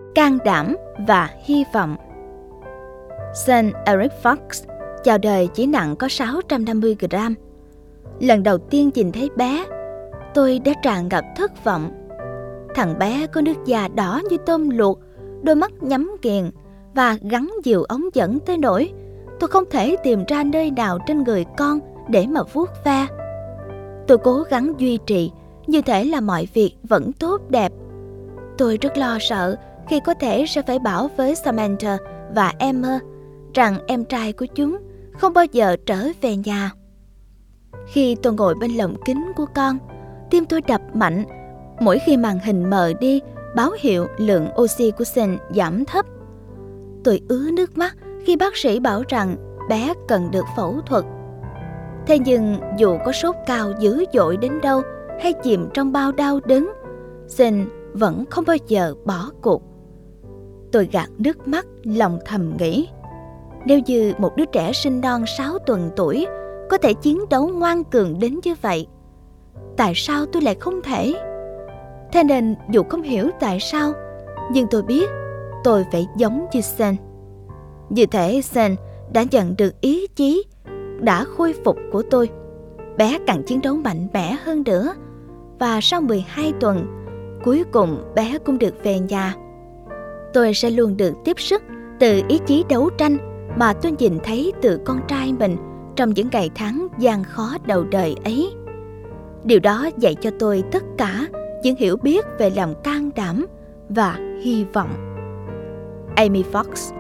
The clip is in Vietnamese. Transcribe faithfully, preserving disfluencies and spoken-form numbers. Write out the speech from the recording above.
can đảm và hy vọng. Sean Eric Fox chào đời chỉ nặng có sáu trăm năm mươi gram. Lần đầu tiên nhìn thấy bé, tôi đã tràn ngập thất vọng. Thằng bé có nước da đỏ như tôm luộc, đôi mắt nhắm nghiền và gắn nhiều ống dẫn tới nỗi tôi không thể tìm ra nơi nào trên người con để mà vuốt ve. Tôi cố gắng duy trì như thể là mọi việc vẫn tốt đẹp. Tôi rất lo sợ khi có thể sẽ phải bảo với Samantha và Emma rằng em trai của chúng không bao giờ trở về nhà. Khi tôi ngồi bên lồng kính của con, tim tôi đập mạnh mỗi khi màn hình mờ đi báo hiệu lượng oxy của Sean giảm thấp. Tôi ứa nước mắt khi bác sĩ bảo rằng bé cần được phẫu thuật. Thế nhưng dù có sốt cao dữ dội đến đâu hay chìm trong bao đau đớn, Sean vẫn không bao giờ bỏ cuộc. Tôi gạt nước mắt, lòng thầm nghĩ, nếu như một đứa trẻ sinh non sáu tuần tuổi có thể chiến đấu ngoan cường đến như vậy, tại sao tôi lại không thể? Thế nên dù không hiểu tại sao, nhưng tôi biết tôi phải giống như Sean. Như thể Sean đã nhận được ý chí đã khôi phục của tôi. Bé càng chiến đấu mạnh mẽ hơn nữa, và sau mười hai tuần, cuối cùng bé cũng được về nhà. Tôi sẽ luôn được tiếp sức từ ý chí đấu tranh mà tôi nhìn thấy từ con trai mình trong những ngày tháng gian khó đầu đời ấy. Điều đó dạy cho tôi tất cả những hiểu biết về lòng can đảm và hy vọng. Amy Fox.